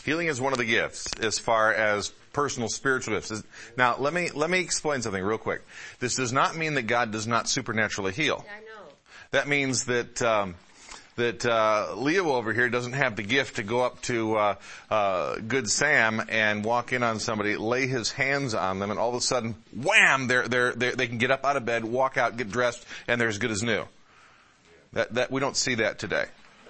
Healing is one of the gifts as far as personal spiritual gifts. Now, let me explain something real quick. This does not mean that God does not supernaturally heal. I know. That means that Leo over here doesn't have the gift to go up to Good Sam and walk in on somebody, lay his hands on them, and all of a sudden, wham! They can get up out of bed, walk out, get dressed, and they're as good as new. That we don't see that today.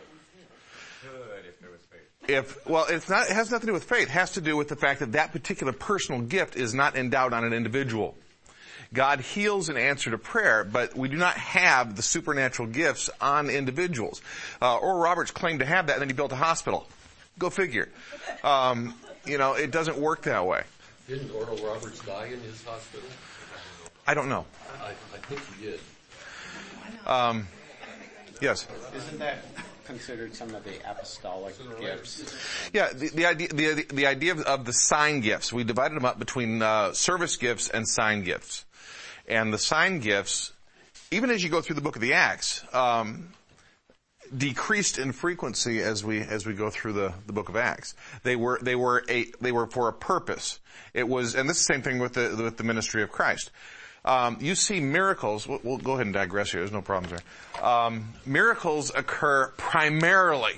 It has nothing to do with faith. It has to do with the fact that that particular personal gift is not endowed on an individual. God heals in answer to prayer, but we do not have the supernatural gifts on individuals. Oral Roberts claimed to have that, and then he built a hospital. Go figure. It doesn't work that way. Didn't Oral Roberts die in his hospital? I don't know. I think he did. Yes. Isn't that considered some of the apostolic gifts? Yeah, the idea of the sign gifts, we divided them up between service gifts and sign gifts. And the sign gifts, even as you go through the book of the Acts, decreased in frequency as we go through the book of Acts. They were for a purpose. It was, and this is the same thing with the ministry of Christ. You see miracles, we'll go ahead and digress here, there's no problems there. Miracles occur primarily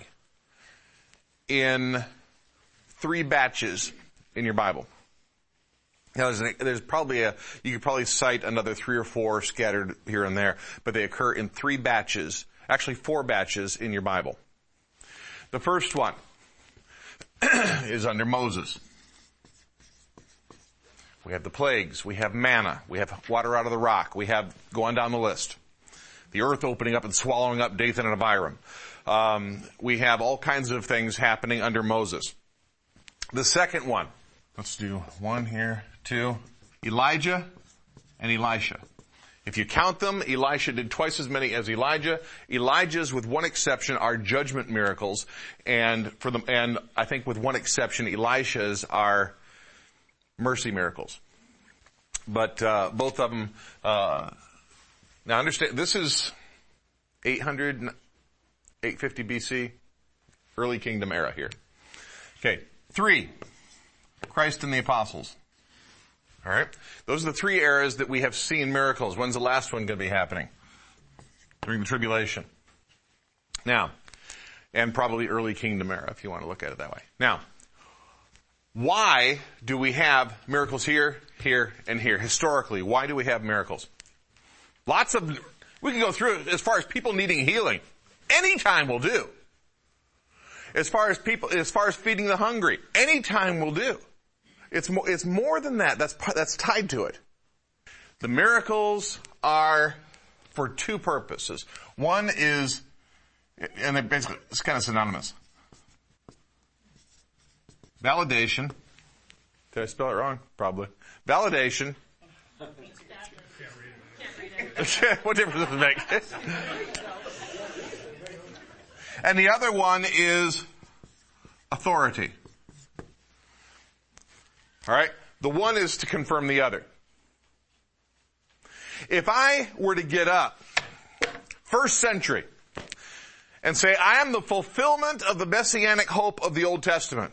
in 3 batches in your Bible. Now, there's probably you could probably cite another 3 or 4 scattered here and there, but they occur in 3 batches, actually 4 batches in your Bible. The first one is under Moses. We have the plagues, we have manna, we have water out of the rock, we have, go on down the list, the earth opening up and swallowing up Dathan and Abiram. We have all kinds of things happening under Moses. The second one, let's do 1 here, 2, Elijah and Elisha. If you count them, Elisha did twice as many as Elijah. Elijah's, with one exception, are judgment miracles, and I think with one exception, Elisha's are mercy miracles. But both of them, now understand, this is 800, 850 BC, early kingdom era here. Okay, 3, Christ and the apostles. All right, those are the 3 eras that we have seen miracles. When's the last one going to be happening? During the tribulation. Now, and probably early kingdom era, if you want to look at it that way. Now, why do we have miracles here, here, and here? Historically, why do we have miracles? We can go through it as far as people needing healing. Anytime will do. As far as feeding the hungry, anytime will do. It's more than that. That's tied to it. The miracles are for 2 purposes. One is, and it's kind of synonymous. Validation. Did I spell it wrong? Probably. Validation. What difference does it make? And the other one is authority. All right? The one is to confirm the other. If I were to get up, 1st century, and say, I am the fulfillment of the messianic hope of the Old Testament.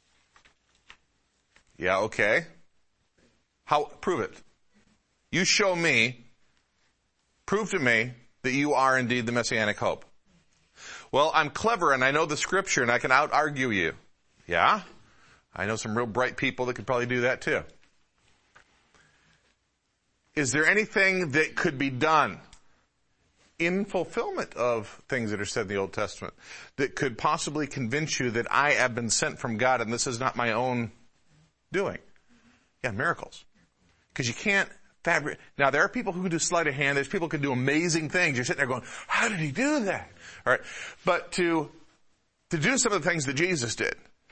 Yeah, okay. Prove it. You show me, prove to me that you are indeed the messianic hope. Well, I'm clever and I know the scripture and I can out-argue you. Yeah? I know some real bright people that could probably do that too. Is there anything that could be done in fulfillment of things that are said in the Old Testament that could possibly convince you that I have been sent from God and this is not my own doing? Yeah, miracles. Because you can't fabric. Now, there are people who can do sleight of hand. There's people who can do amazing things. You're sitting there going, how did he do that? All right. But to do some of the things that Jesus did,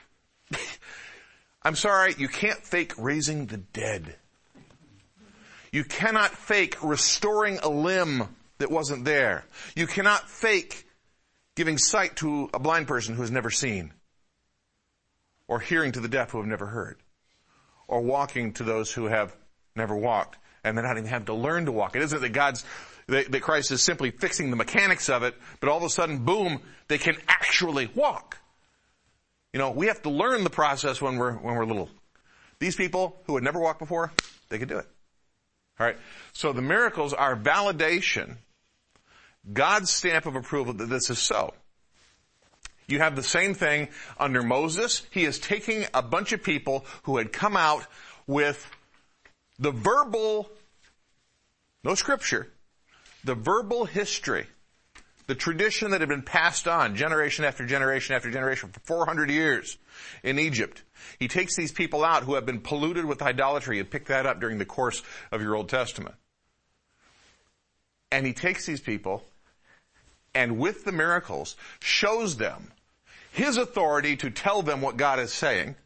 I'm sorry, you can't fake raising the dead. You cannot fake restoring a limb that wasn't there. You cannot fake giving sight to a blind person who has never seen, or hearing to the deaf who have never heard, or walking to those who have never walked, and they're not even having to learn to walk. It isn't that Christ is simply fixing the mechanics of it, but all of a sudden, boom, they can actually walk. We have to learn the process when we're little. These people who had never walked before, they could do it. All right. So the miracles are validation, God's stamp of approval that this is so. You have the same thing under Moses. He is taking a bunch of people who had come out with the verbal, no scripture, the verbal history, the tradition that had been passed on generation after generation after generation for 400 years in Egypt. He takes these people out who have been polluted with idolatry. You pick that up during the course of your Old Testament. And he takes these people and with the miracles shows them his authority to tell them what God is saying.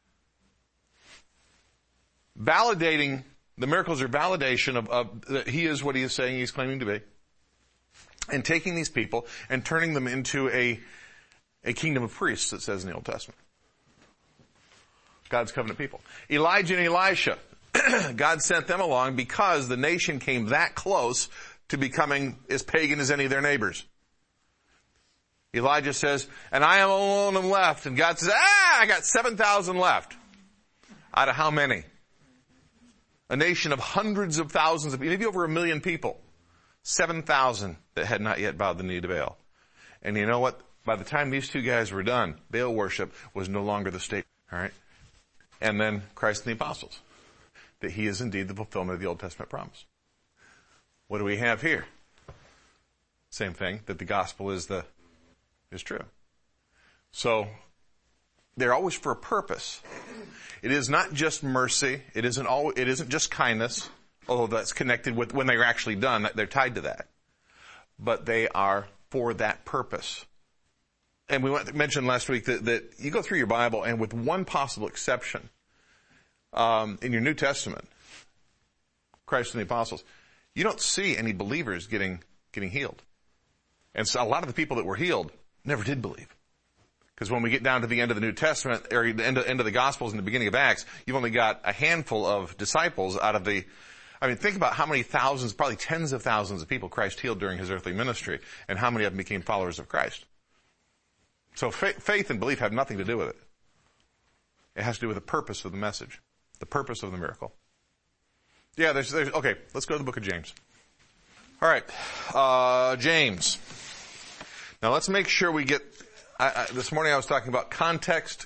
Validating, the miracles are validation of that he is what he is saying he's claiming to be. And taking these people and turning them into a kingdom of priests, it says in the Old Testament. God's covenant people. Elijah and Elisha, God sent them along because the nation came that close to becoming as pagan as any of their neighbors. Elijah says, and I am alone and left. And God says, I got 7,000 left. Out of how many? A nation of hundreds of thousands of people, maybe over 1 million people. 7,000 that had not yet bowed the knee to Baal. And you know what? By the time these two guys were done, Baal worship was no longer the state. All right? And then Christ and the apostles. That he is indeed the fulfillment of the Old Testament promise. What do we have here? Same thing, that the gospel is true. So, they're always for a purpose. It is not just mercy. It isn't just kindness, although that's connected with when they're actually done, they're tied to that. But they are for that purpose. And we mentioned last week that you go through your Bible and with one possible exception, in your New Testament, Christ and the apostles, you don't see any believers getting healed. And so a lot of the people that were healed never did believe. Because when we get down to the end of the New Testament, or the end of the Gospels and the beginning of Acts, you've only got a handful of disciples out of the, think about how many thousands, probably tens of thousands of people Christ healed during his earthly ministry, and how many of them became followers of Christ. So faith and belief have nothing to do with it. It has to do with the purpose of the message, the purpose of the miracle. Yeah, okay, let's go to the book of James. All right, James. Now let's make sure we get, this morning I was talking about context.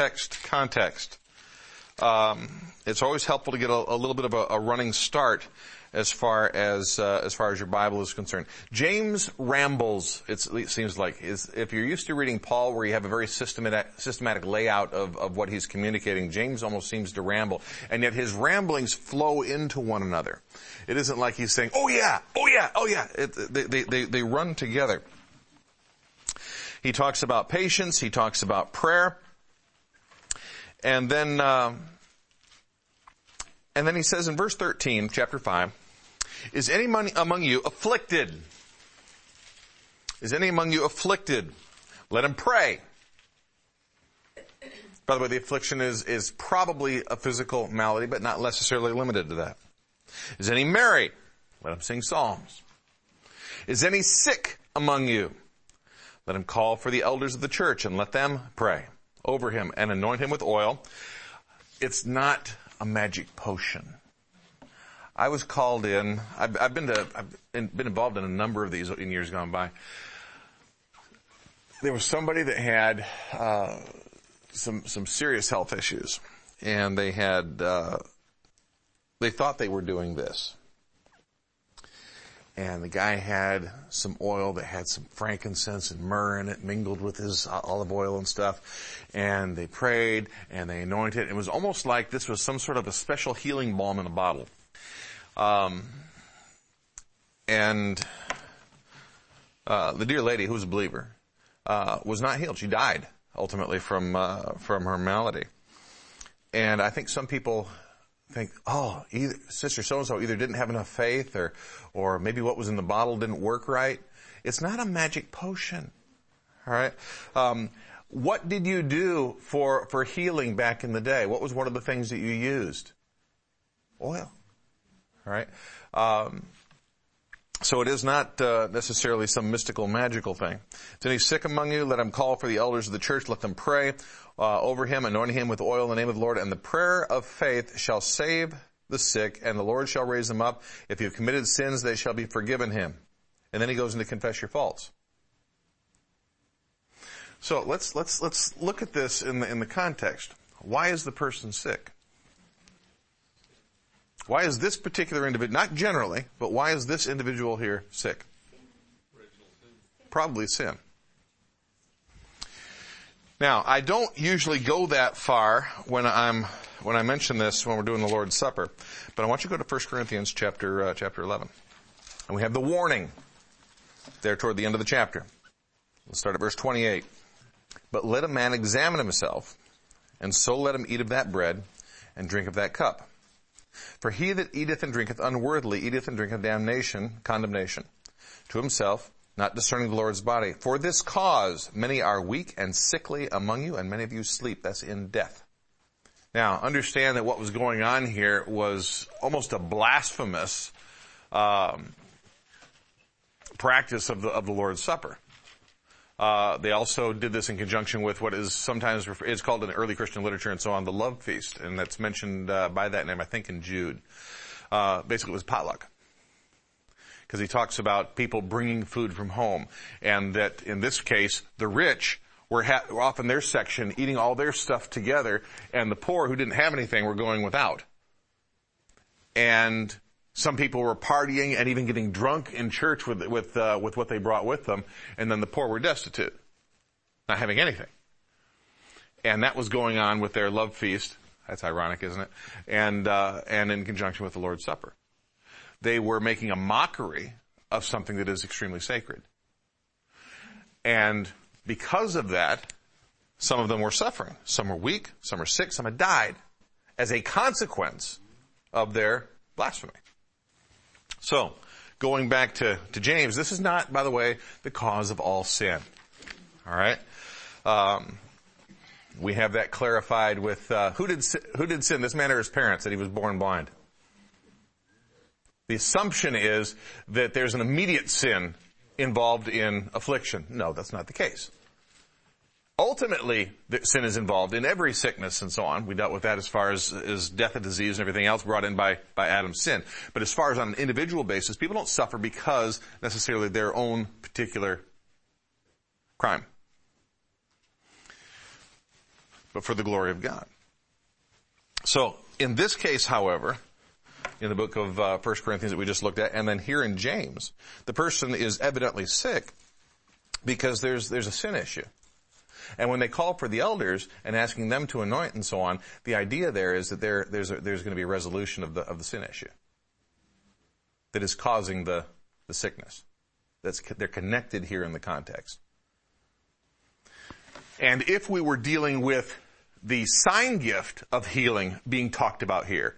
It's always helpful to get a little bit of a running start as far as your Bible is concerned. James rambles, it seems like. If you're used to reading Paul where you have a very systematic layout of what he's communicating, James almost seems to ramble. And yet his ramblings flow into one another. It isn't like he's saying, oh yeah. They run together. He talks about patience. He talks about prayer. And then he says in verse 13, chapter 5, is any among you afflicted? Is any among you afflicted? Let him pray. By the way, the affliction is probably a physical malady, but not necessarily limited to that. Is any merry? Let him sing psalms. Is any sick among you? Let him call for the elders of the church and let them pray over him and anoint him with oil. It's not a magic potion. I was called in. I've been involved in a number of these in years gone by. There was somebody that had some serious health issues, and they thought they were doing this. And the guy had some oil that had some frankincense and myrrh in it, mingled with his olive oil and stuff. And they prayed and they anointed. It was almost like this was some sort of a special healing balm in a bottle. The dear lady, who was a believer, was not healed. She died ultimately from her malady. And I think some people think, either Sister so-and-so either didn't have enough faith or maybe what was in the bottle didn't work right. It's not a magic potion. All right. What did you do for healing back in the day? What was one of the things that you used? Oil. All right. So it is not necessarily some mystical, magical thing. Is any sick among you? Let him call for the elders of the church. Let them pray over him, anointing him with oil in the name of the Lord. And the prayer of faith shall save the sick, and the Lord shall raise them up. If you have committed sins, they shall be forgiven him. And then he goes into confess your faults. So let's look at this in the context. Why is the person sick? Why is this particular individual, not generally, but why is this individual here sick? Probably sin. Now, I don't usually go that far when I mention this when we're doing the Lord's Supper, but I want you to go to 1 Corinthians chapter 11. And we have the warning there toward the end of the chapter. Let's start at verse 28. But let a man examine himself, and so let him eat of that bread and drink of that cup. For he that eateth and drinketh unworthily eateth and drinketh condemnation to himself, not discerning the Lord's body. For this cause many are weak and sickly among you, and many of you sleep. That's in death. Now, understand that what was going on here was almost a blasphemous practice of the Lord's Supper. They also did this in conjunction with what is sometimes is called in early Christian literature and so on, the love feast, and that's mentioned by that name, I think, in Jude. Basically, it was potluck, because he talks about people bringing food from home, and that in this case, the rich were off in their section eating all their stuff together, and the poor who didn't have anything were going without. And some people were partying and even getting drunk in church with what they brought with them, and then the poor were destitute, not having anything. And that was going on with their love feast. That's ironic, isn't it? And in conjunction with the Lord's Supper. They were making a mockery of something that is extremely sacred. And because of that, some of them were suffering. Some were weak, some were sick, some had died as a consequence of their blasphemy. So, going back to James, this is not, by the way, the cause of all sin. All right? We have that clarified with, who did sin, this man or his parents, that he was born blind? The assumption is that there's an immediate sin involved in affliction. No, that's not the case. Ultimately, sin is involved in every sickness and so on. We dealt with that as far as death and disease and everything else brought in by Adam's sin. But as far as on an individual basis, people don't suffer because necessarily their own particular crime, but for the glory of God. So, in this case, however, in the book of 1 Corinthians that we just looked at, and then here in James, the person is evidently sick because there's a sin issue. And when they call for the elders and asking them to anoint and so on, the idea there is that there's going to be a resolution of the sin issue that is causing the sickness. They're connected here in the context. And if we were dealing with the sign gift of healing being talked about here,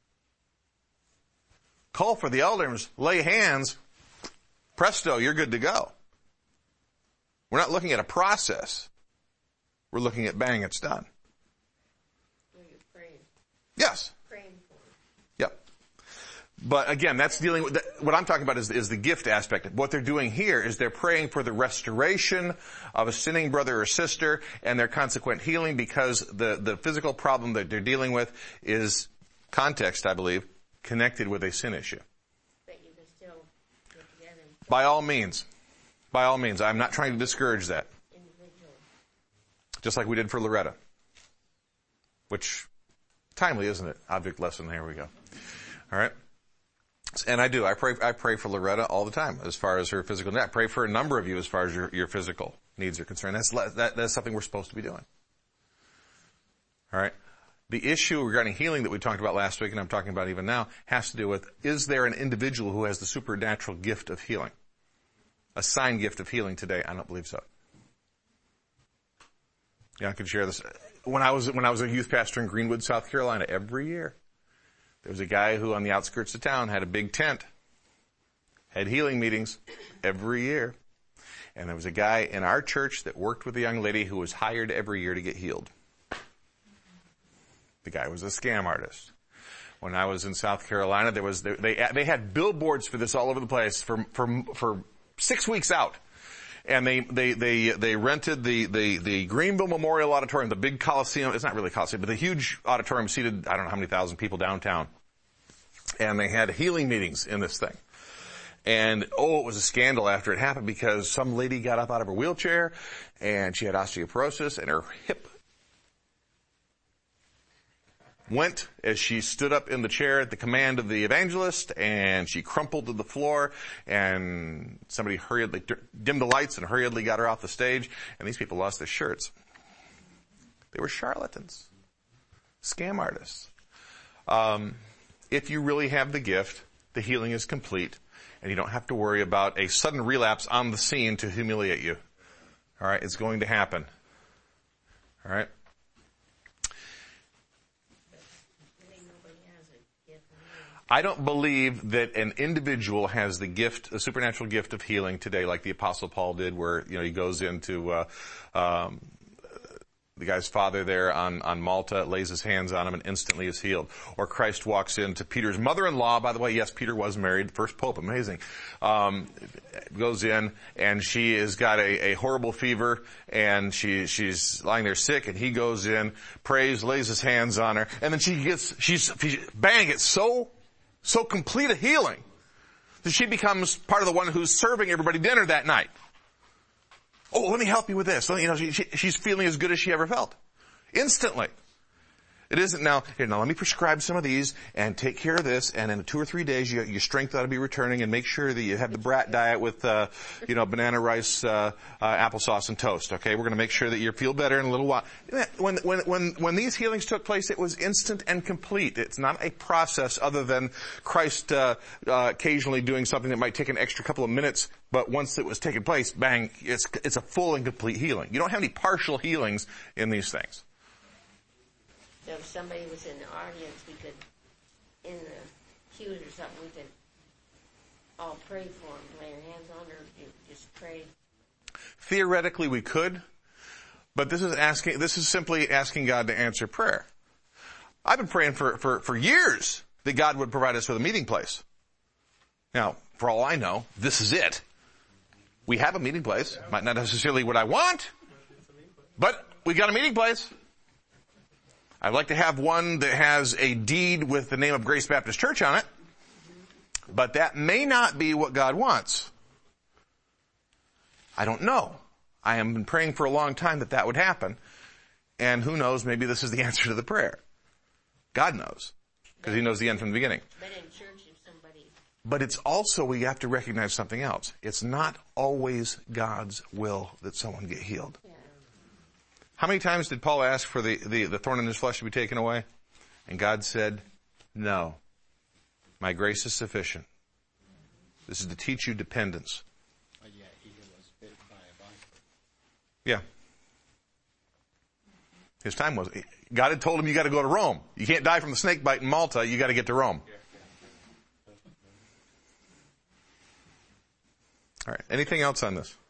call for the elders, lay hands, presto, you're good to go. We're not looking at a process. We're looking at bang, it's done. Well, you're praying. Yes. Praying for it. Yep. But again, that's dealing with, what I'm talking about is the gift aspect. What they're doing here is they're praying for the restoration of a sinning brother or sister and their consequent healing, because the physical problem that they're dealing with is context, I believe, connected with a sin issue. But you can still get together and By all means. By all means. I'm not trying to discourage that. individually. Just like we did for Loretta. Which, timely, isn't it? Object lesson, here we go. All right? And I do. I pray for Loretta all the time as far as her physical needs. I pray for a number of you as far as your physical needs are concerned. That's something we're supposed to be doing. All right? The issue regarding healing that we talked about last week, and I'm talking about even now, has to do with, is there an individual who has the supernatural gift of healing? A sign gift of healing today? I don't believe so. Yeah, I can share this. When I was a youth pastor in Greenwood, South Carolina, every year, there was a guy who on the outskirts of town had a big tent, had healing meetings every year. And there was a guy in our church that worked with a young lady who was hired every year to get healed. The guy was a scam artist. When I was in South Carolina, they had billboards for this all over the place for 6 weeks out. And they rented the Greenville Memorial Auditorium, the big Coliseum. It's not really a Coliseum, but the huge auditorium seated, I don't know how many thousand people downtown. And they had healing meetings in this thing. And, it was a scandal after it happened because some lady got up out of her wheelchair and she had osteoporosis and her hip went as she stood up in the chair at the command of the evangelist, and she crumpled to the floor, and somebody hurriedly dimmed the lights and hurriedly got her off the stage, and these people lost their shirts. They were charlatans, scam artists. If you really have the gift, the healing is complete, and you don't have to worry about a sudden relapse on the scene to humiliate you. All right, it's going to happen. All right? I don't believe that an individual has the gift, a supernatural gift of healing today, like the Apostle Paul did, where, he goes into, the guy's father there on Malta, lays his hands on him and instantly is healed. Or Christ walks into Peter's mother-in-law, by the way, yes, Peter was married, first pope, amazing, goes in and she has got a horrible fever and she's lying there sick, and he goes in, prays, lays his hands on her, and then she's so complete a healing that she becomes part of the one who's serving everybody dinner that night. Oh, let me help you with this. She's feeling as good as she ever felt. Instantly. It isn't now, here, now let me prescribe some of these and take care of this, and in 2 or 3 days your strength ought to be returning, and make sure that you have the brat diet with, banana, rice, applesauce and toast. Okay? We're going to make sure that you feel better in a little while. When these healings took place, it was instant and complete. It's not a process other than Christ, occasionally doing something that might take an extra couple of minutes, but once it was taking place, bang, it's a full and complete healing. You don't have any partial healings in these things. So if somebody was in the audience, we could, in the pews or something, we could all pray for them, lay our hands on her, just pray. Theoretically, we could, but this is simply asking God to answer prayer. I've been praying for years that God would provide us with a meeting place. Now, for all I know, this is it. We have a meeting place. Might not necessarily what I want, but we got a meeting place. I'd like to have one that has a deed with the name of Grace Baptist Church on it, but that may not be what God wants. I don't know. I have been praying for a long time that would happen, and who knows, maybe this is the answer to the prayer. God knows, because He knows the end from the beginning. But in church, if somebody... But it's also, we have to recognize something else. It's not always God's will that someone get healed. Yeah. How many times did Paul ask for the thorn in his flesh to be taken away? And God said, no, my grace is sufficient. This is to teach you dependence. Yeah, he was bit by a viper. Yeah. His time was. God had told him, you got to go to Rome. You can't die from the snake bite in Malta. You got to get to Rome. All right. Anything else on this?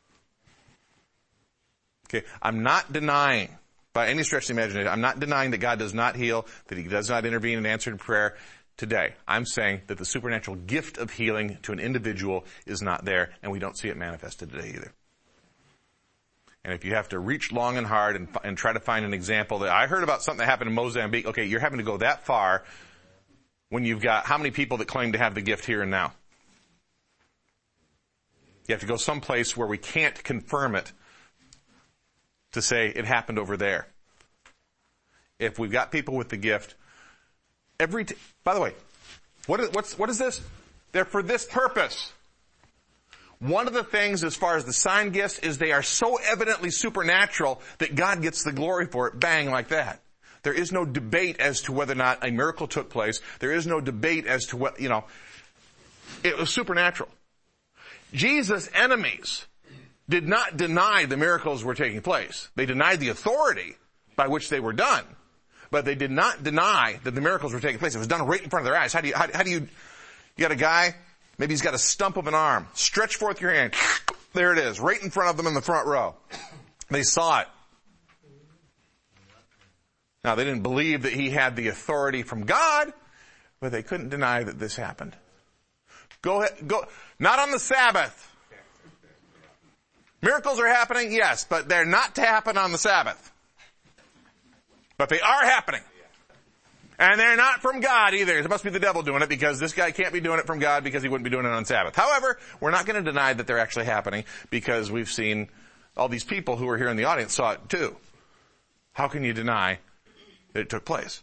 Okay. I'm not denying, by any stretch of the imagination, I'm not denying that God does not heal, that He does not intervene in answered prayer today. I'm saying that the supernatural gift of healing to an individual is not there, and we don't see it manifested today either. And if you have to reach long and hard and try to find an example that I heard about something that happened in Mozambique, okay, you're having to go that far when you've got how many people that claim to have the gift here and now? You have to go someplace where we can't confirm it to say it happened over there. If we've got people with the gift, by the way, what is this? They're for this purpose. One of the things as far as the sign gifts is they are so evidently supernatural that God gets the glory for it, bang, like that. There is no debate as to whether or not a miracle took place. There is no debate as to what, it was supernatural. Jesus' enemies did not deny the miracles were taking place. They denied the authority by which they were done. But they did not deny that the miracles were taking place. It was done right in front of their eyes. How do you got a guy, maybe he's got a stump of an arm. Stretch forth your hand. There it is, right in front of them in the front row. They saw it. Now, they didn't believe that he had the authority from God, But they couldn't deny that this happened. Go ahead, go, not on the Sabbath. Miracles are happening, yes, but they're not to happen on the Sabbath. But they are happening. And they're not from God either. It must be the devil doing it, because this guy can't be doing it from God, because he wouldn't be doing it on Sabbath. However, we're not going to deny that they're actually happening, because we've seen all these people who are here in the audience saw it too. How can you deny that it took place?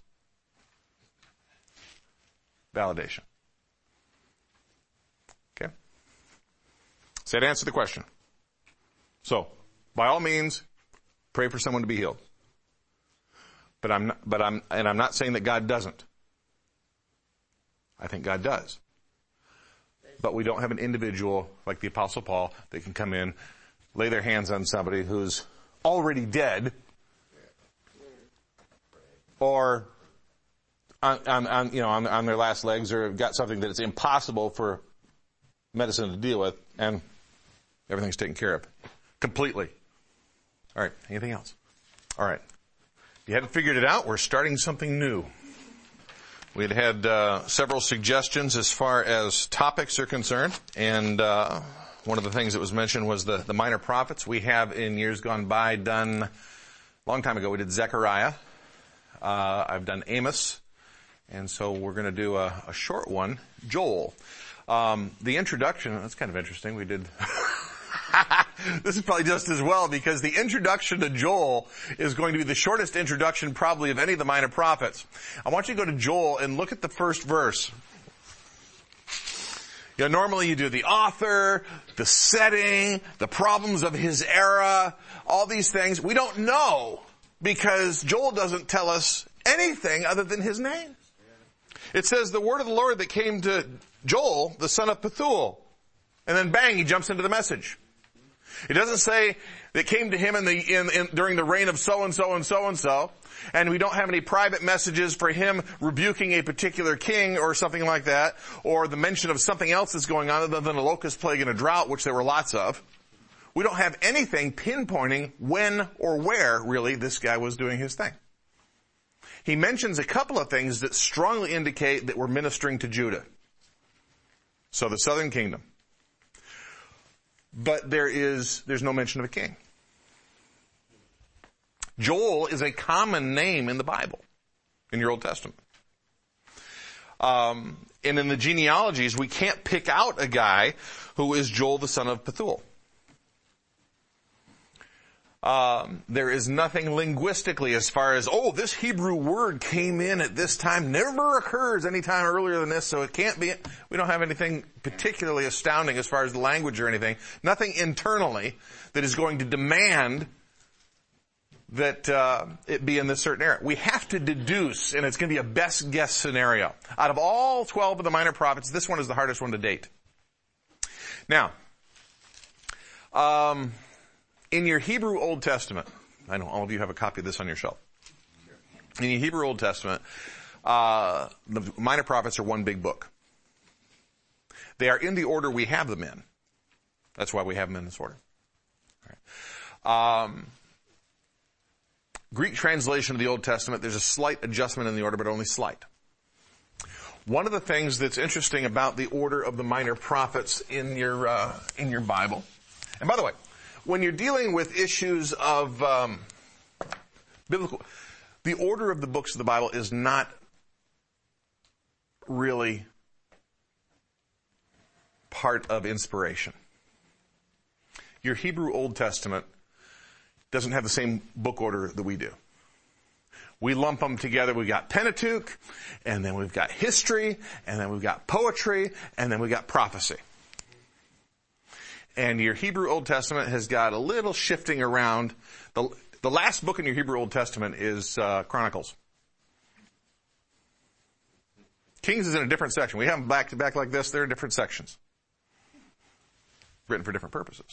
Validation. Okay? So that answered the question. So, by all means, pray for someone to be healed. But I'm not saying that God doesn't. I think God does. But we don't have an individual like the Apostle Paul that can come in, lay their hands on somebody who's already dead, or on their last legs, or got something that it's impossible for medicine to deal with, and everything's taken care of completely. All right. Anything else? All right. If you hadn't figured it out, we're starting something new. We had several suggestions as far as topics are concerned, and one of the things that was mentioned was the minor prophets. We have in years gone by done, a long time ago, we did Zechariah. I've done Amos, and so we're going to do a short one, Joel. The introduction, that's kind of interesting. We did... This is probably just as well, because the introduction to Joel is going to be the shortest introduction probably of any of the minor prophets. I want you to go to Joel and look at the first verse. You know, normally you do the author, the setting, the problems of his era, all these things. We don't know, because Joel doesn't tell us anything other than his name. It says the word of the Lord that came to Joel, the son of Pethuel. And then bang, he jumps into the message. It doesn't say that came to him during the reign of so-and-so and so-and-so. And we don't have any private messages for him rebuking a particular king or something like that, or the mention of something else that's going on other than a locust plague and a drought, which there were lots of. We don't have anything pinpointing when or where, really, this guy was doing his thing. He mentions a couple of things that strongly indicate that we're ministering to Judah. So the southern kingdom. But there's no mention of a king. Joel is a common name in the Bible, in your Old Testament. And in the genealogies, we can't pick out a guy who is Joel the son of Pethuel. There is nothing linguistically as far as, this Hebrew word came in at this time, never occurs any time earlier than this, so it can't be. We don't have anything particularly astounding as far as the language or anything. Nothing internally that is going to demand that it be in this certain era. We have to deduce, and it's going to be a best guess scenario. Out of all 12 of the minor prophets, this one is the hardest one to date. Now, in your Hebrew Old Testament, I know all of you have a copy of this on your shelf. In your Hebrew Old Testament, the minor prophets are one big book. They are in the order we have them in. That's why we have them in this order. All right. Greek translation of the Old Testament, there's a slight adjustment in the order, but only slight. One of the things that's interesting about the order of the minor prophets in your Bible, and by the way, when you're dealing with issues of biblical, the order of the books of the Bible is not really part of inspiration. Your Hebrew Old Testament doesn't have the same book order that we do. We lump them together. We've got Pentateuch, and then we've got history, and then we've got poetry, and then we've got prophecy. And your Hebrew Old Testament has got a little shifting around. The last book in your Hebrew Old Testament is Chronicles. Kings is in a different section. We have them back to back like this. They're in different sections. Written for different purposes.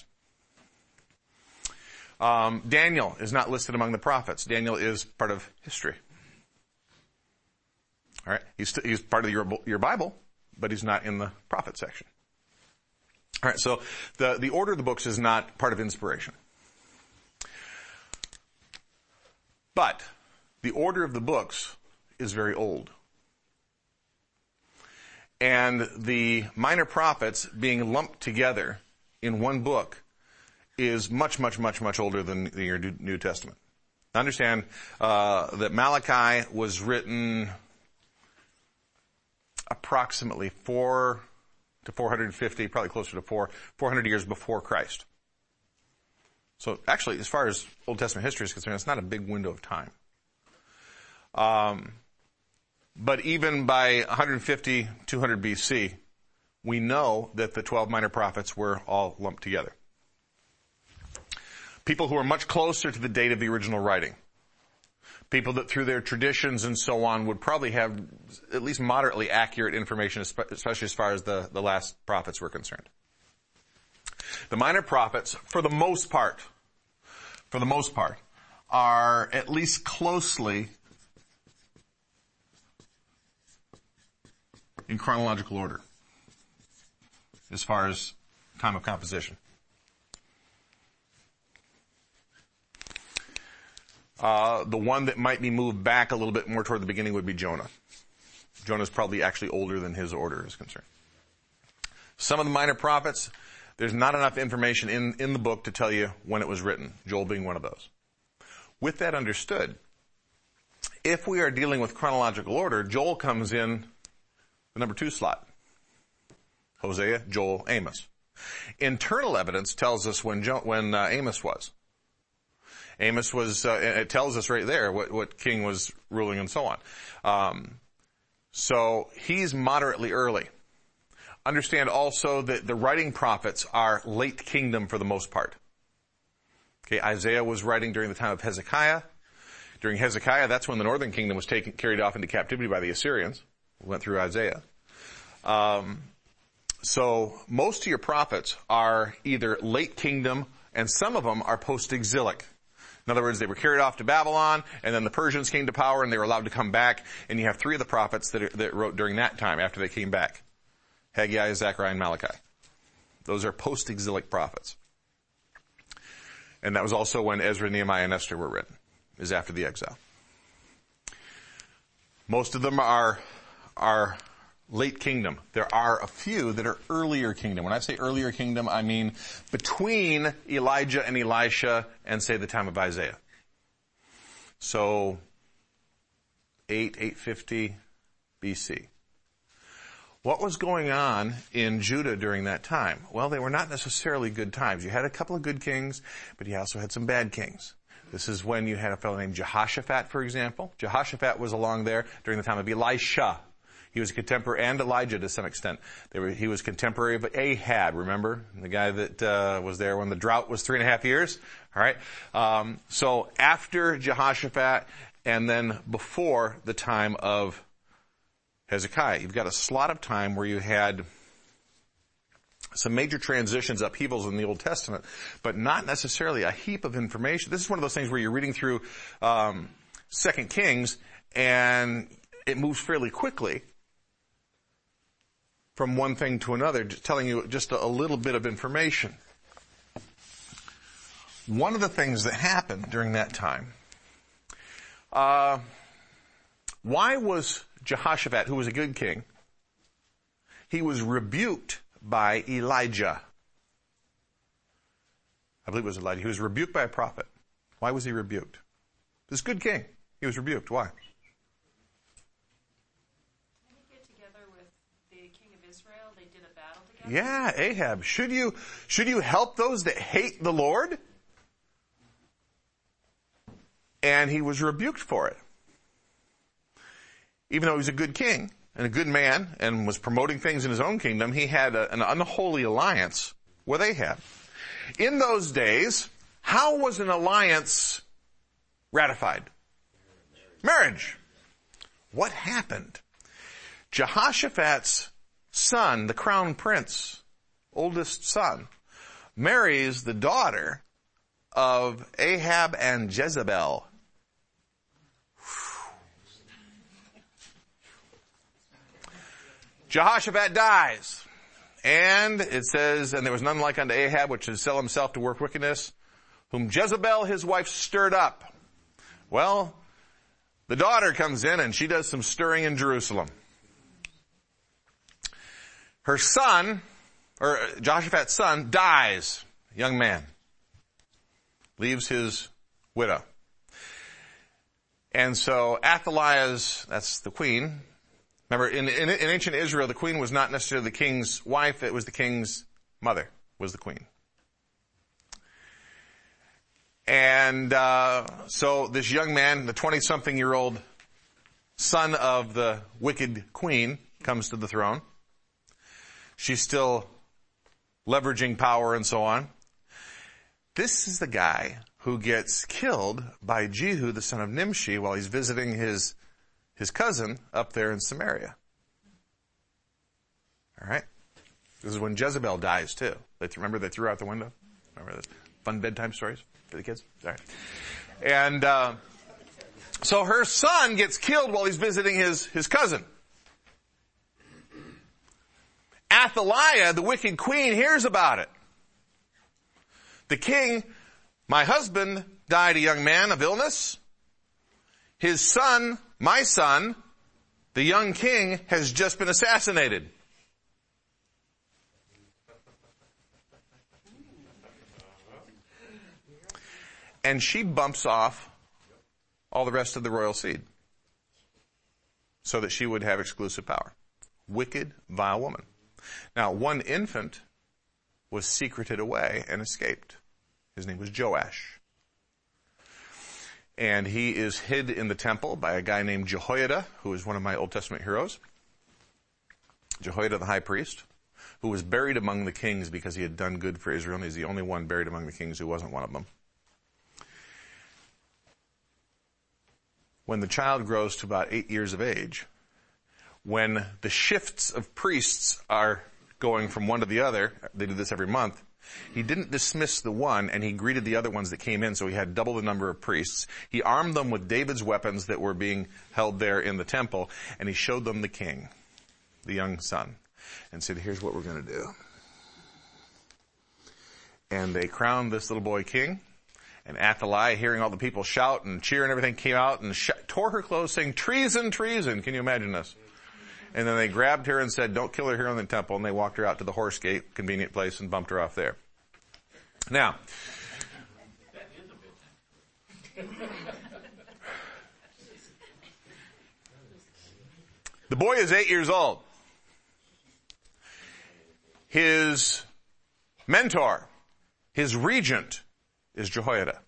Daniel is not listed among the prophets. Daniel is part of history. All right. He's part of your Bible, but he's not in the prophet section. All right. So the order of the books is not part of inspiration. But the order of the books is very old. and the minor prophets being lumped together in one book is much, much, much, much older than the New Testament. Understand that Malachi was written approximately 4 to 450, probably closer to 400 years before Christ. So actually, as far as Old Testament history is concerned, it's not a big window of time. But even by 150, 200 BC, we know that the 12 minor prophets were all lumped together. People who are much closer to the date of the original writing. People that through their traditions and so on would probably have at least moderately accurate information, especially as far as the last prophets were concerned. The minor prophets, for the most part, are at least closely in chronological order as far as time of composition. The one that might be moved back a little bit more toward the beginning would be Jonah. Jonah's probably actually older than his order is concerned. Some of the minor prophets, there's not enough information in the book to tell you when it was written, Joel being one of those. With that understood, if we are dealing with chronological order, Joel comes in the number 2 slot. Hosea, Joel, Amos. Internal evidence tells us when Amos was. Amos was, it tells us right there what king was ruling and so on. So he's moderately early. Understand also that the writing prophets are late kingdom for the most part. Okay, Isaiah was writing during the time of Hezekiah. During Hezekiah, that's when the northern kingdom was carried off into captivity by the Assyrians. We went through Isaiah. So most of your prophets are either late kingdom, and some of them are post-exilic. In other words, they were carried off to Babylon, and then the Persians came to power, and they were allowed to come back. And you have 3 of the prophets that wrote during that time after they came back: Haggai, Zechariah, and Malachi. Those are post-exilic prophets. And that was also when Ezra, Nehemiah, and Esther were written, is after the exile. Most of them are late kingdom. There are a few that are earlier kingdom. When I say earlier kingdom, I mean between Elijah and Elisha and, say, the time of Isaiah. So 850 BC. What was going on in Judah during that time? Well, they were not necessarily good times. You had a couple of good kings, but you also had some bad kings. This is when you had a fellow named Jehoshaphat, for example. Jehoshaphat was along there during the time of Elisha. He was a contemporary, and Elijah to some extent. He was contemporary of Ahab, remember? The guy that was there when the drought was 3.5 years. All right. So after Jehoshaphat, and then before the time of Hezekiah, you've got a slot of time where you had some major transitions, upheavals in the Old Testament, but not necessarily a heap of information. This is one of those things where you're reading through 2 Kings, and it moves fairly quickly from one thing to another, telling you just a little bit of information. One of the things that happened during that time, why was Jehoshaphat, who was a good king, he was rebuked by Elijah? I believe it was Elijah. He was rebuked by a prophet. Why was he rebuked? This good king, he was rebuked. Why? Yeah, Ahab. Should you help those that hate the Lord? And he was rebuked for it. Even though he was a good king and a good man and was promoting things in his own kingdom, he had an unholy alliance with Ahab. In those days, how was an alliance ratified? Marriage. What happened? Jehoshaphat's son, the crown prince, oldest son, marries the daughter of Ahab and Jezebel. Jehoshaphat dies. And it says, and there was none like unto Ahab, which did sell himself to work wickedness, whom Jezebel his wife stirred up. Well, the daughter comes in and she does some stirring in Jerusalem. her son, or Jehoshaphat's son, dies, young man, leaves his widow. And so Athaliah's, that's the queen. Remember, in ancient Israel, the queen was not necessarily the king's wife, it was the king's mother, was the queen. And so this young man, the 20-something-year-old son of the wicked queen, comes to the throne. She's still leveraging power and so on. This is the guy who gets killed by Jehu, the son of Nimshi, while he's visiting his cousin up there in Samaria. All right? This is when Jezebel dies, too. Remember they threw out the window? Remember those fun bedtime stories for the kids? All right. And so her son gets killed while he's visiting his cousin. Athaliah, the wicked queen, hears about it. The king, my husband, died a young man of illness. His son, my son, the young king, has just been assassinated. And she bumps off all the rest of the royal seed so that she would have exclusive power. Wicked, vile woman. Now, one infant was secreted away and escaped. His name was Joash. And he is hid in the temple by a guy named Jehoiada, who is one of my Old Testament heroes. Jehoiada the high priest, who was buried among the kings because he had done good for Israel, and he's the only one buried among the kings who wasn't one of them. When the child grows to about 8 years of age, when the shifts of priests are going from one to the other, they do this every month, he didn't dismiss the one, and he greeted the other ones that came in, so he had double the number of priests. He armed them with David's weapons that were being held there in the temple, and he showed them the king, the young son, and said, here's what we're going to do. And they crowned this little boy king, and Athaliah, hearing all the people shout and cheer and everything, came out and tore her clothes, saying, treason, treason. Can you imagine this? And then they grabbed her and said, don't kill her here in the temple. And they walked her out to the horse gate, convenient place, and bumped her off there. Now, the boy is 8 years old. His mentor, his regent, is Jehoiada.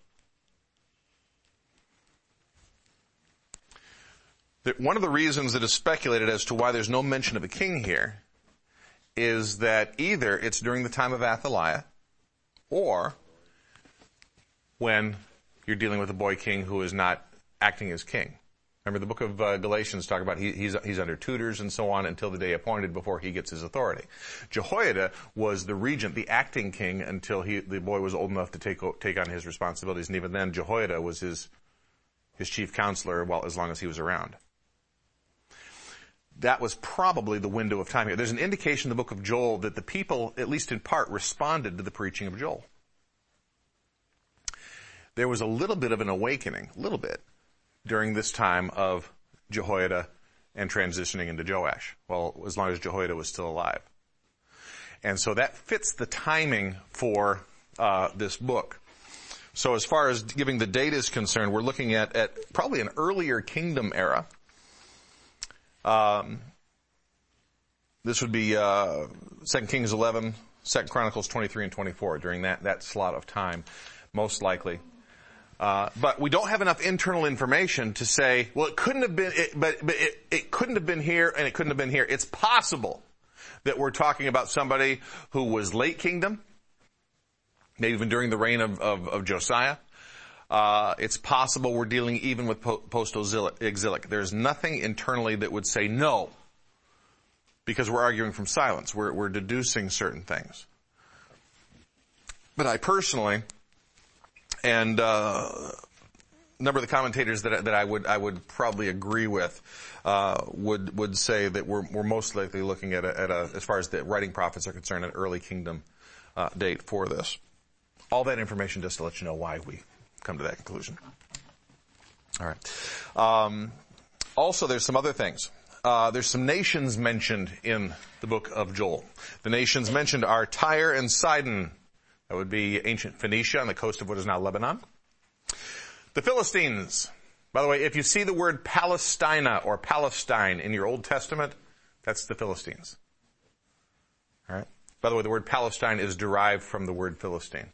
One of the reasons that is speculated as to why there's no mention of a king here is that either it's during the time of Athaliah or when you're dealing with a boy king who is not acting as king. Remember the book of Galatians talk about he's under tutors and so on until the day appointed before he gets his authority. Jehoiada was the regent, the acting king, until the boy was old enough to take on his responsibilities. And even then, Jehoiada was his chief counselor as long as he was around. That was probably the window of time here. There's an indication in the book of Joel that the people, at least in part, responded to the preaching of Joel. There was a little bit of an awakening, during this time of Jehoiada and transitioning into Joash. Well, as long as Jehoiada was still alive. And so that fits the timing for this book. So as far as giving the date is concerned, we're looking at probably an earlier kingdom era. This would be 2 Kings 11, 2 Chronicles 23 and 24 during that slot of time, most likely. But we don't have enough internal information to say, well, it couldn't have been, it couldn't have been here and it couldn't have been here. It's possible that we're talking about somebody who was late kingdom, maybe even during the reign of Josiah. It's possible we're dealing even with post-exilic. There's nothing internally that would say no, because we're arguing from silence. We're deducing certain things. But I personally, and a number of the commentators that I would probably agree with would say that we're most likely looking at as far as the writing prophets are concerned, an early kingdom date for this. All that information just to let you know why we come to that conclusion. All right. Also, there's some other things. there's some nations mentioned in the book of Joel. The nations mentioned are Tyre and Sidon. That would be ancient Phoenicia on the coast of what is now Lebanon. The Philistines. By the way, if you see the word Palestina or Palestine in your Old Testament, that's the Philistines. All right. By the way, the word Palestine is derived from the word Philistine.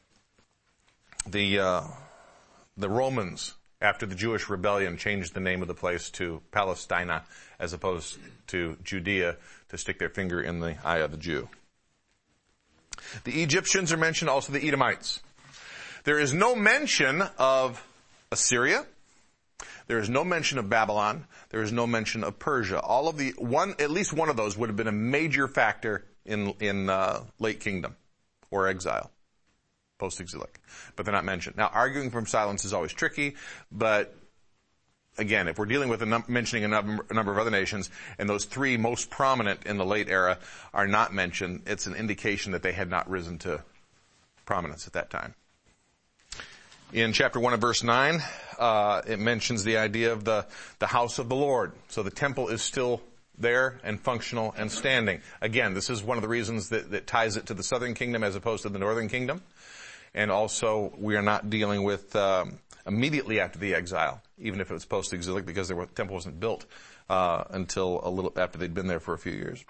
The Romans, after the Jewish rebellion, changed the name of the place to Palestina as opposed to Judea to stick their finger in the eye of the Jew. The Egyptians are mentioned, also the Edomites. There is no mention of Assyria. There is no mention of Babylon. There is no mention of Persia. All of at least one of those would have been a major factor in late kingdom or exile, post-exilic. But they're not mentioned. Now, arguing from silence is always tricky, but again, if we're dealing with mentioning a number of other nations, and those three most prominent in the late era are not mentioned, it's an indication that they had not risen to prominence at that time. In chapter 1 and verse 9, it mentions the idea of the house of the Lord. So the temple is still there and functional and standing. Again, this is one of the reasons that ties it to the southern kingdom as opposed to the northern kingdom. And also, we are not dealing with immediately after the exile, even if it was post-exilic, because the temple wasn't built until a little after they'd been there for a few years.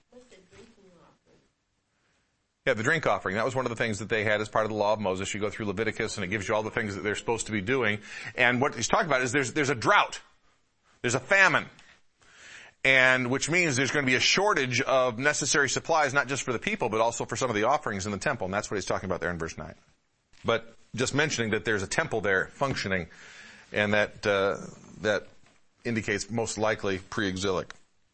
Yeah, the drink offering. That was one of the things that they had as part of the law of Moses. You go through Leviticus and it gives you all the things that they're supposed to be doing. And what he's talking about is there's a drought. There's a famine. And which means there's going to be a shortage of necessary supplies, not just for the people, but also for some of the offerings in the temple. And that's what he's talking about there in verse 9. But just mentioning that there's a temple there functioning, and that indicates most likely pre-exilic.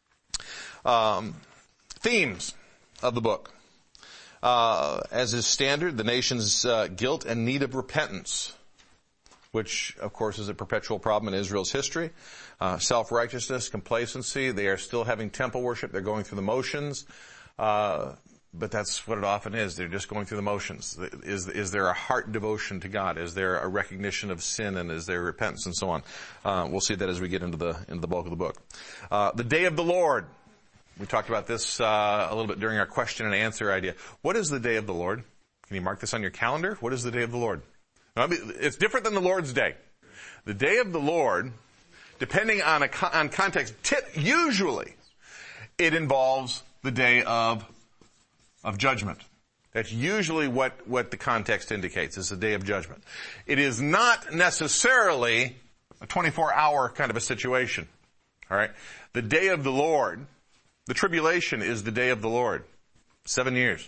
Themes of the book. As is standard, the nation's guilt and need of repentance, which, of course, is a perpetual problem in Israel's history. Self-righteousness, complacency. They are still having temple worship. They're going through the motions. But that's what it often is. They're just going through the motions. Is there a heart devotion to God? Is there a recognition of sin, and is there repentance, and so on? We'll see that as we get into the bulk of the book. The day of the Lord. We talked about this a little bit during our question and answer idea. What is the day of the Lord? Can you mark this on your calendar? What is the day of the Lord? It's different than the Lord's Day. The day of the Lord, depending on context, usually it involves the day of judgment. That's usually what the context indicates, is the day of judgment. It is not necessarily a 24-hour kind of a situation. All right? The day of the Lord, the tribulation is the day of the Lord. 7 years.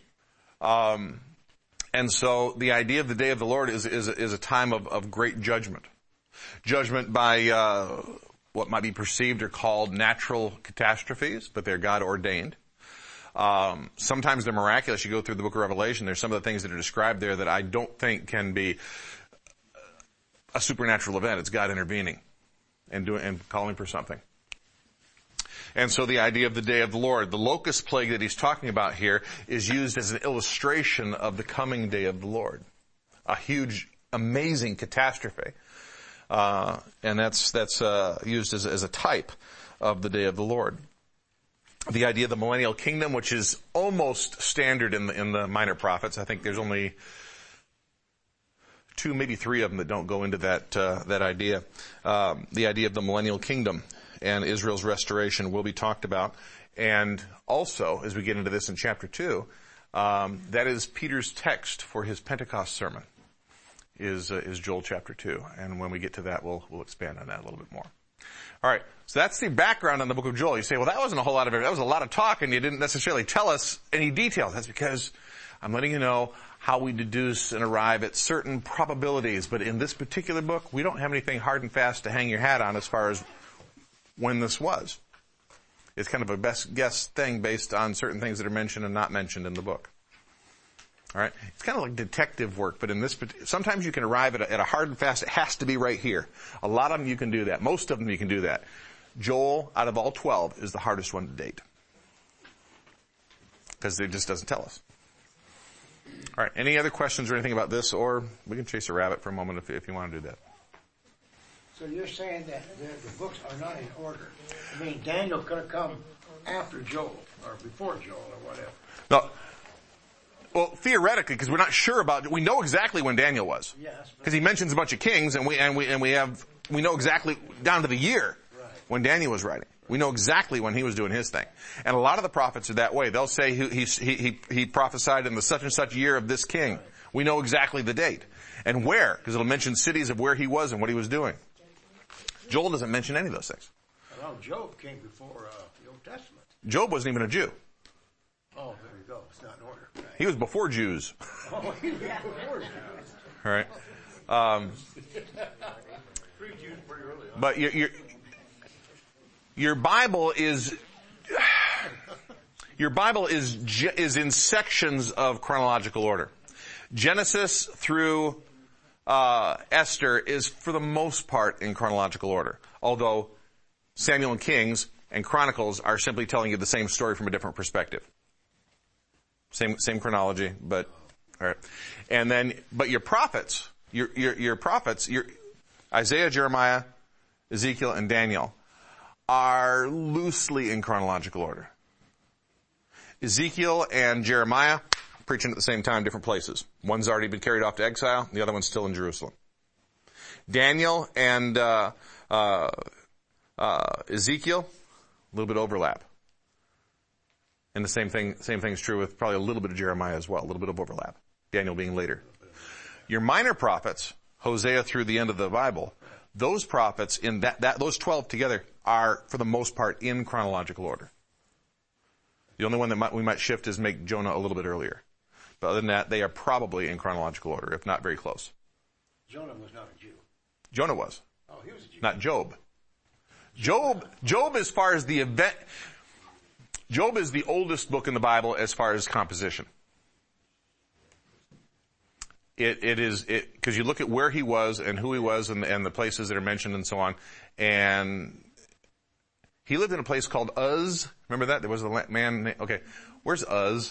And so the idea of the day of the Lord is a time of great judgment. Judgment by what might be perceived or called natural catastrophes, but they're God ordained. Sometimes they're miraculous. You go through the book of Revelation, there's some of the things that are described there that I don't think can be a supernatural event. It's God intervening and calling for something. And so the idea of the day of the Lord, the locust plague that he's talking about here, is used as an illustration of the coming day of the Lord. A huge, amazing catastrophe. And that's used as a type of the day of the Lord. The idea of the millennial kingdom, which is almost standard in the minor prophets. I think there's only 2, maybe 3 of them that don't go into that idea. The idea of the millennial kingdom and Israel's restoration will be talked about. And also, as we get into this in chapter 2, that is Peter's text for his Pentecost sermon, is Joel chapter 2. And when we get to that, we'll expand on that a little bit more. All right, so that's the background on the book of Joel. You say, well, that wasn't a whole lot of it. That was a lot of talk, and you didn't necessarily tell us any details. That's because I'm letting you know how we deduce and arrive at certain probabilities. But in this particular book, we don't have anything hard and fast to hang your hat on as far as when this was. It's kind of a best guess thing based on certain things that are mentioned and not mentioned in the book. All right? It's kind of like detective work, but in this, sometimes you can arrive at a hard and fast, it has to be right here. A lot of them you can do that. Most of them you can do that. Joel, out of all 12, is the hardest one to date. Because it just doesn't tell us. All right, any other questions or anything about this? Or we can chase a rabbit for a moment if you want to do that. So you're saying that the books are not in order. I mean, Daniel could have come after Joel, or before Joel, or whatever. No. Well, theoretically, because we're not sure about it, we know exactly when Daniel was. Yes. Because he mentions a bunch of kings, and we know exactly down to the year when Daniel was writing. We know exactly when he was doing his thing. And a lot of the prophets are that way. They'll say he prophesied in the such and such year of this king. We know exactly the date. And where, because it'll mention cities of where he was and what he was doing. Joel doesn't mention any of those things. Well, Job came before the Old Testament. Job wasn't even a Jew. Oh, there you go. It's not in order. Right. He was before Jews. Oh, he was before Jews. All right. But your Bible is in sections of chronological order. Genesis through Esther is for the most part in chronological order, although Samuel and Kings and Chronicles are simply telling you the same story from a different perspective. Same chronology, but all right. And then, but your prophets, your prophets, Isaiah, Jeremiah, Ezekiel, and Daniel are loosely in chronological order. Ezekiel and Jeremiah preaching at the same time, different places. One's already been carried off to exile, the other one's still in Jerusalem. Daniel and Ezekiel, a little bit of overlap. And the same thing is true with probably a little bit of Jeremiah as well, a little bit of overlap. Daniel being later. Your minor prophets, Hosea through the end of the Bible, those prophets in those 12 together are, for the most part, in chronological order. The only one that we might shift is make Jonah a little bit earlier. But other than that, they are probably in chronological order, if not very close. Jonah was not a Jew. Jonah was. Oh, he was a Jew. Not Job. Job as far as the event, Job is the oldest book in the Bible as far as composition. It is, because you look at where he was and who he was and the places that are mentioned and so on, and he lived in a place called Uz. Remember that? There was a man, okay, where's Uz?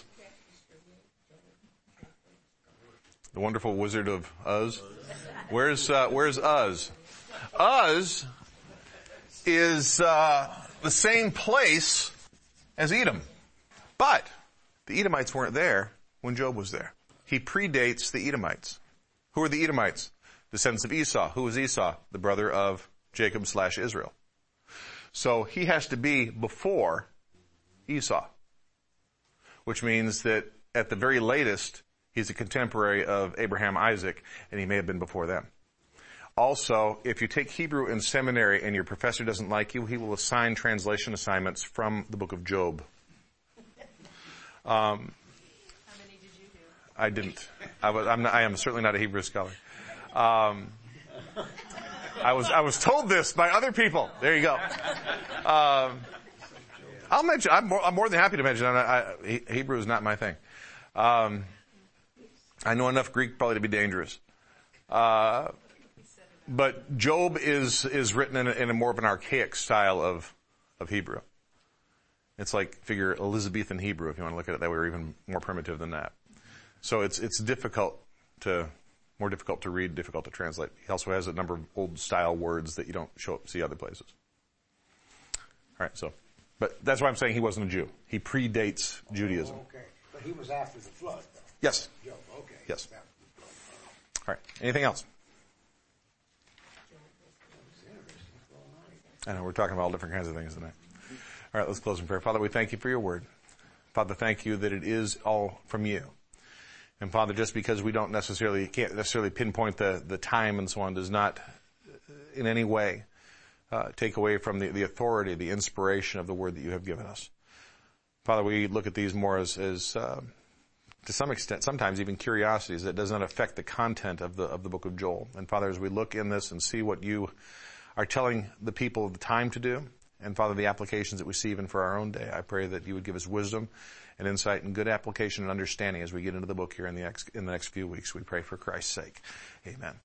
The wonderful wizard of Uz. Where's Uz? Uz is the same place as Edom. But the Edomites weren't there when Job was there. He predates the Edomites. Who are the Edomites? Descendants of Esau. Who was Esau? The brother of Jacob/Israel. So he has to be before Esau, which means that at the very latest, he's a contemporary of Abraham, Isaac, and he may have been before them. Also, if you take Hebrew in seminary and your professor doesn't like you, he will assign translation assignments from the book of Job. How many did you do? I didn't. I am certainly not a Hebrew scholar. I was told this by other people. There you go. I'll mention. I'm more than happy to mention. Hebrew is not my thing. I know enough Greek probably to be dangerous. But Job is written in a more of an archaic style of Hebrew. It's like figure Elizabethan Hebrew, if you want to look at it that way, or even more primitive than that. So it's more difficult to read, difficult to translate. He also has a number of old style words that you don't see other places. All right, but that's why I'm saying he wasn't a Jew. He predates Judaism. Oh, okay. But he was after the flood, though. Yes. Job, okay. Yes. All right. Anything else? I know we're talking about all different kinds of things tonight. All right, let's close in prayer. Father, we thank you for your word. Father, thank you that it is all from you. And Father, just because we can't necessarily pinpoint the time and so on, does not in any way take away from the authority, the inspiration of the word that you have given us. Father, we look at these more as to some extent, sometimes even curiosities that does not affect the content of the book of Joel. And Father, as we look in this and see what you are telling the people of the time to do, and Father, the applications that we see even for our own day, I pray that you would give us wisdom and insight and good application and understanding as we get into the book here in the next few weeks. We pray for Christ's sake. Amen.